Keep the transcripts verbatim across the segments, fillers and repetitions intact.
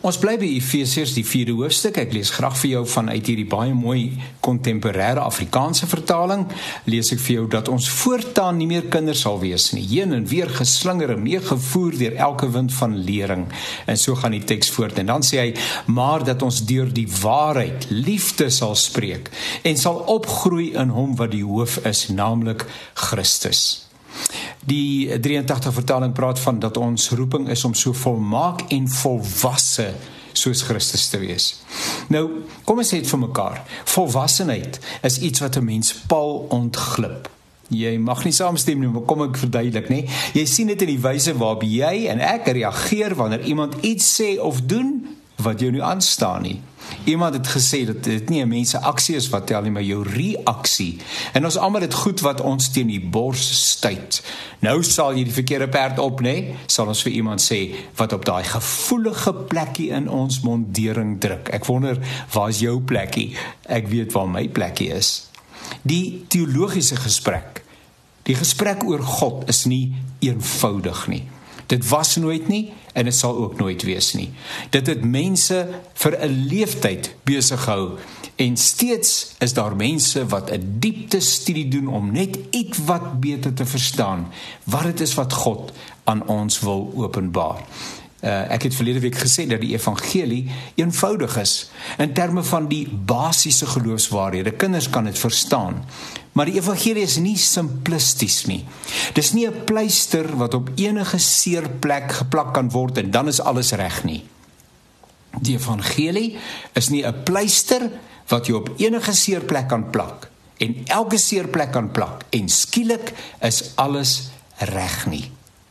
Ons bly by Efesiërs die vierde hoofstuk. Ek lees graag vir jou vanuit hierdie baie mooi kontemporêre Afrikaanse vertaling. Lees ek vir jou dat ons voortaan nie meer kinders sal wees nie, heen en weer geslinger en meegevoer deur elke wind van lering. En so gaan die teks voort. En dan sê hy, maar dat ons deur die waarheid, liefde sal spreek en sal opgroei in hom wat die hoof is, naamlik Christus. Die drieëntagtig vertaling praat van dat ons roeping is om so volmaak en volwasse soos Christus te wees. Nou, kom ons sê dit vir mekaar. Volwassenheid is iets wat 'n mens pal ontglip. Jy mag nie saamstem nie, maar kom ek verduidelik, nie? Jy sien dit in die wyse waarop jy en ek reageer wanneer iemand iets sê of doen wat jou nie aanstaan nie. Iemand het gesê dat dit nie 'n mens se aksie is wat tel nie, maar jou reaksie. En ons almal het goed wat ons teen die bors stuit. Nou sal jy die verkeerde perd op, nee, sal ons vir iemand sê wat op daai gevoelige plekkie in ons mondering druk. Ek wonder, waar is jou plekkie? Ek weet waar my plekkie is. Die teologiese gesprek, die gesprek oor God is nie eenvoudig nie. Dit was nooit nie en dit sal ook nooit wees nie. Dit het mense vir 'n leeftyd besig gehou en steeds is daar mense wat 'n diepte studie doen om net iets wat beter te verstaan wat dit is wat God aan ons wil openbaar. Uh, ek het verlede week gesê dat die evangelie eenvoudig is in terme van die basiese geloofswaarhede. Kinders kan dit verstaan. Maar die evangelie is nie simplisties nie. Dis nie 'n pleister wat op enige seer plek geplak kan word en dan is alles reg nie. Die evangelie is nie 'n pleister wat jy op enige seer plek kan plak en elke seer plek kan plak en skielik is alles reg nie.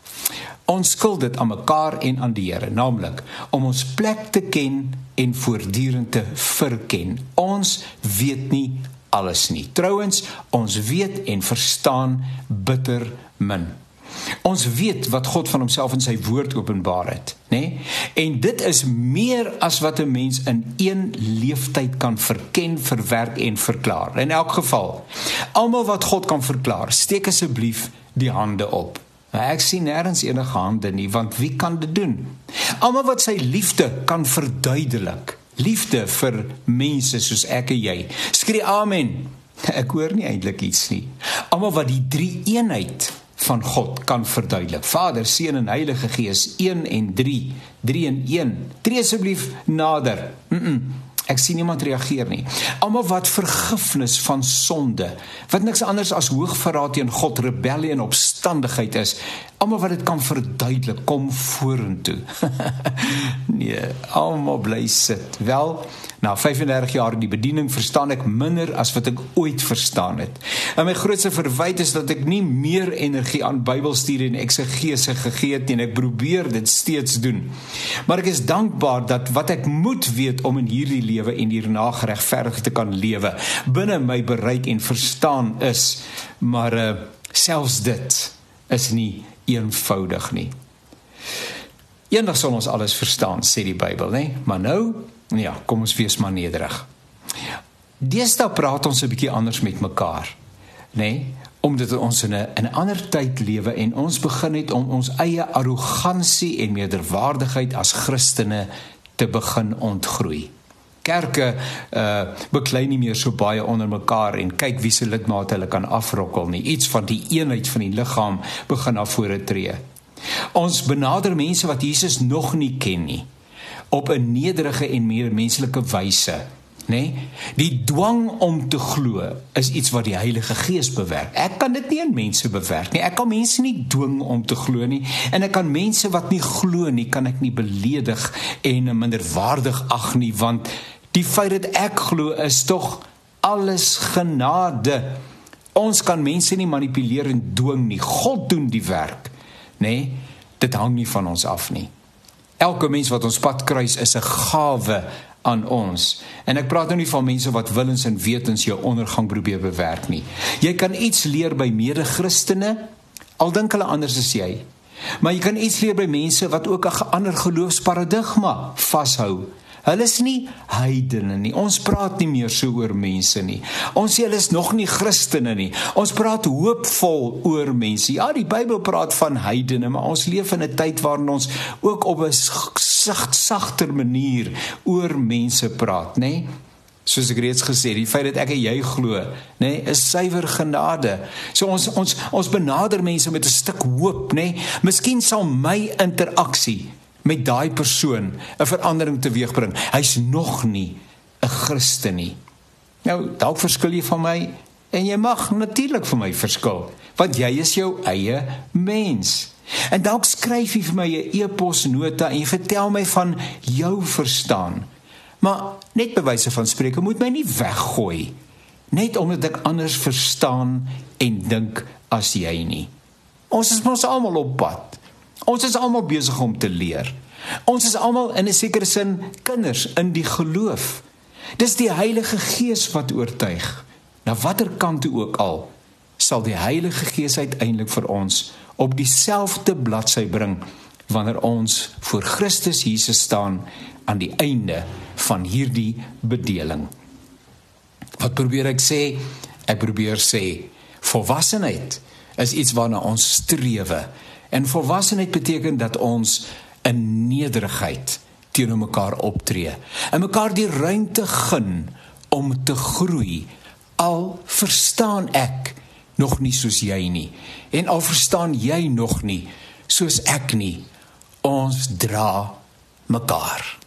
Ons skuld dit aan mekaar en aan die Here, naamlik om ons plek te ken en voortdurend te verken. Ons weet nie alles nie. Trouwens, ons weet en verstaan bitter min. Ons weet wat God van homself in sy woord openbaar het, né? En dit is meer as wat 'n mens in een leeftyd kan verken, verwerk en verklaar. In elk geval, almal wat God kan verklaar, steek asseblief die hande op. Ek sien nêrens enige hande nie, want wie kan dit doen? Almal wat sy liefde kan verduidelik, liefde vir mense soos ek en jy, skree amen. Ek hoor nie eintlik iets nie. Almal wat die drie eenheid van God kan verduidelik, Vader, Seun en Heilige Gees, een en drie, drie en een, tree asseblief nader. Mm -mm. Ek sien niemand reageer nie. Almal wat vergifnis van sonde, wat niks anders as hoogverraad teen God, rebellie en opstandigheid is, almal wat dit kan verduidelik, kom vorentoe. Nee, almal bly sit. Wel, na vyfendertig jaar in die bediening verstaan ek minder as wat ek ooit verstaan het. En my grootste verwyte is dat ek nie meer energie aan Bybelstudie en eksegese gegee het en ek probeer dit steeds doen. Maar ek is dankbaar dat wat ek moet weet om in hierdie lewe en hierna geregverdig te kan lewe, binne my bereik en verstaan is, maar uh, selfs dit is nie eenvoudig nie. Eendag sal ons alles verstaan, sê die Bybel, né? Maar nou, ja, kom ons wees maar nederig. Deesdae praat ons 'n bietjie anders met mekaar, né? Omdat ons in 'n in 'n ander tyd lewe en ons begin het om ons eie arrogansie en meerderwaardigheid as Christene te begin ontgroei. Kerke uh, beklei nie meer so baie onder mekaar en kyk wie se lidmate hulle kan afrokkel nie. Iets van die eenheid van die liggaam begin na vore tree. Ons benader mense wat Jesus nog nie ken nie, op 'n nederige en meer menslike wyse, né? Die dwang om te glo is iets wat die Heilige Gees bewerk. Ek kan dit nie in mense bewerk nie. Ek kan mense nie dwing om te glo nie en ek kan mense wat nie glo nie, kan ek nie beledig en minderwaardig ag nie, want die feit dat ek glo is tog alles genade. Ons kan mense nie manipuleer en dwing nie. God doen die werk. Nee, dit hang nie van ons af nie. Elke mens wat ons pad kruis is 'n gawe aan ons. En ek praat nou nie van mense wat willens en wetens jou ondergang probeer bewerk nie. Jy kan iets leer by mede-Christene, al dink hulle anders as jy. Maar jy kan iets leer by mense wat ook 'n ander geloofsparadigma vashou. Hulle is nie heidene nie. Ons praat nie meer so oor mense nie. Ons sê hulle is nog nie Christene nie. Ons praat hoopvol oor mense. Ja, die Bybel praat van heidene, maar ons leef in 'n tyd waarin ons ook op 'n sag, sagter manier oor mense praat, nê? Nee? Soos ek reeds gesê, die feit dat ek en jy glo, nê, nee, is suiwer genade. So ons ons ons benader mense met 'n stuk hoop, nê? Nee? Miskien sal my interaksie met daai persoon 'n verandering teweegbring. Hy's nog nie 'n Christen nie. Nou, dalk verskil jy van my en jy mag natuurlik vir my verskil, want jy is jou eie mens. En dalk skryf jy vir my 'n e-posnota en jy vertel my van jou verstaan. Maar net by wyse van spreke moet my nie weggooi, net omdat ek anders verstaan en dink as jy nie. Ons is mos almal op pad. Ons is almal besig om te leer. Ons is almal in 'n sekere sin kinders in die geloof. Dis die Heilige Gees wat oortuig. Na watter kant toe ook al, sal die Heilige Gees uiteindelik vir ons op dieselfde bladsy bring wanneer ons voor Christus Jesus staan aan die einde van hierdie bedeling. Wat probeer ek sê? Ek probeer sê, volwassenheid is iets waarna ons strewe. En volwassenheid beteken dat ons in nederigheid teenoor mekaar optree en mekaar die ruimte gun om te groei, al verstaan ek nog nie soos jy nie, en al verstaan jy nog nie soos ek nie. Ons dra mekaar.